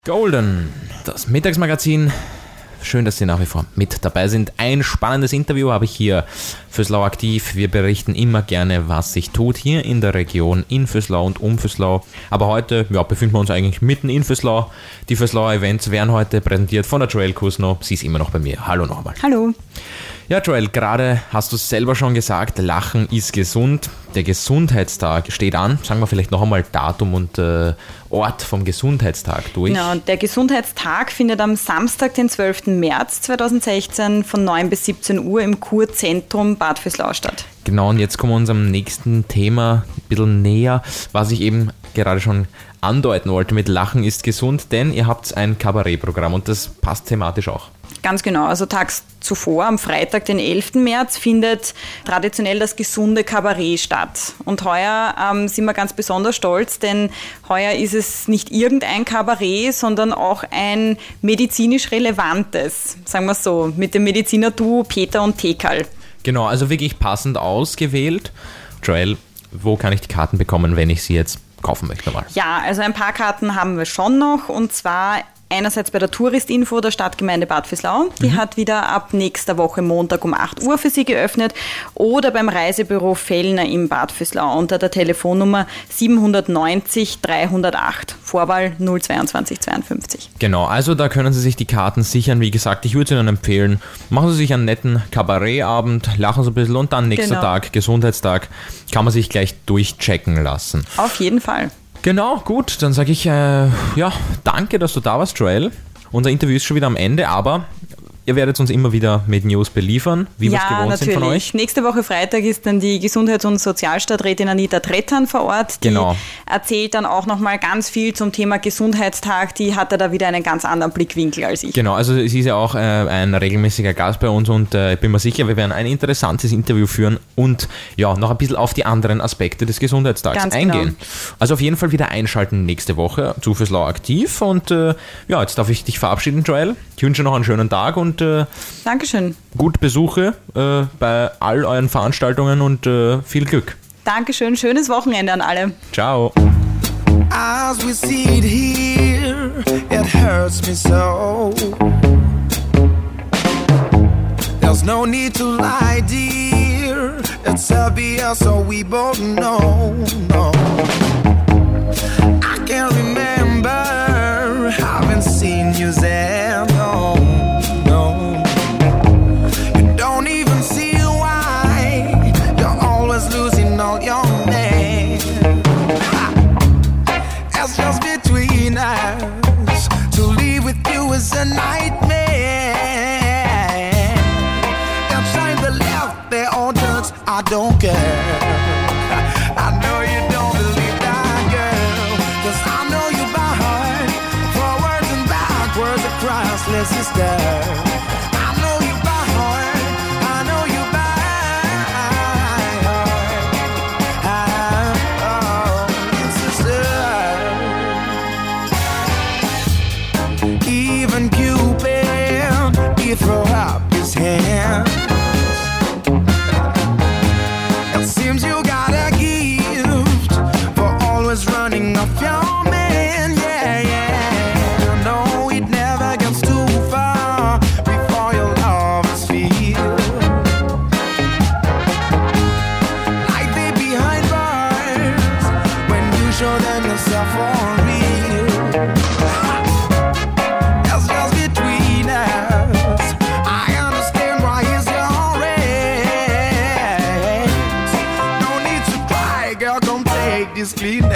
Golden, das Mittagsmagazin. Schön, dass Sie nach wie vor mit dabei sind. Ein spannendes Interview habe ich hier Vöslau aktiv. Wir berichten immer gerne, was sich tut hier in der Region, in Vöslau und um Vöslau. Aber heute befinden wir uns eigentlich mitten in Vöslau. Die Vöslauer Events werden heute präsentiert von der Joelle Kusno. Sie ist immer noch bei mir. Hallo nochmal. Hallo. Ja, Joelle, gerade hast du es selber schon gesagt, Lachen ist gesund. Der Gesundheitstag steht an. Sagen wir vielleicht noch einmal Datum und Ort vom Gesundheitstag durch. Genau, der Gesundheitstag findet am Samstag, den 12. März 2016 von 9 bis 17 Uhr im Kurzentrum Bad Vöslau statt. Genau, und jetzt kommen wir unserem nächsten Thema ein bisschen näher, was ich eben gerade schon andeuten wollte mit Lachen ist gesund, denn ihr habt ein Kabarettprogramm und das passt thematisch auch. Ganz genau, also tags zuvor, am Freitag, den 11. März, findet traditionell das gesunde Kabarett statt. Und heuer sind wir ganz besonders stolz, denn heuer ist es nicht irgendein Kabarett, sondern auch ein medizinisch relevantes, sagen wir es so, mit dem Mediziner-Duo Peter und Tekal. Genau, also wirklich passend ausgewählt. Joelle, wo kann ich die Karten bekommen, wenn ich sie jetzt kaufen möchte mal? Ja, also ein paar Karten haben wir schon noch, und zwar einerseits bei der Touristinfo der Stadtgemeinde Bad Vöslau. Die hat wieder ab nächster Woche Montag um 8 Uhr für Sie geöffnet. Oder beim Reisebüro Fellner im Bad Vöslau unter der Telefonnummer 790 308, Vorwahl 02252. Genau, also da können Sie sich die Karten sichern. Wie gesagt, ich würde es Ihnen empfehlen, machen Sie sich einen netten Kabarettabend, lachen Sie ein bisschen und dann nächster Tag, Gesundheitstag, kann man sich gleich durchchecken lassen. Auf jeden Fall. Genau, gut, dann sage ich, danke, dass du da warst, Joelle. Unser Interview ist schon wieder am Ende, aber ihr werdet uns immer wieder mit News beliefern, wie wir es gewohnt sind von euch. Nächste Woche Freitag ist dann die Gesundheits- und Sozialstadträtin Anita Trettern vor Ort. Die erzählt dann auch nochmal ganz viel zum Thema Gesundheitstag. Die hatte da wieder einen ganz anderen Blickwinkel als ich. Genau, also sie ist ja auch ein regelmäßiger Gast bei uns und ich bin mir sicher, wir werden ein interessantes Interview führen und noch ein bisschen auf die anderen Aspekte des Gesundheitstags eingehen. Genau. Also auf jeden Fall wieder einschalten nächste Woche zu Vöslau aktiv und jetzt darf ich dich verabschieden, Joelle. Ich wünsche noch einen schönen Tag und Dankeschön. Gut Besuche bei all euren Veranstaltungen und viel Glück. Dankeschön, schönes Wochenende an alle. Ciao. As we see it here, it hurts me so. There's no need to lie, dear. It's obvious, so we both know. No. I can't remember having seen you there. No. You don't even see why you're always losing all your men. It's just between us. To live with you is a nightmare. Left side, the left, they're all drugs. I don't care. I know you don't believe that, girl. 'Cause I know you by heart. Forwards and backwards across, let's just go. Throw up his hands. It seems you got a gift for always running off your man. Yeah. No, it never gets too far before your love is filled. Like they behind bars when you show them yourself for real. Clean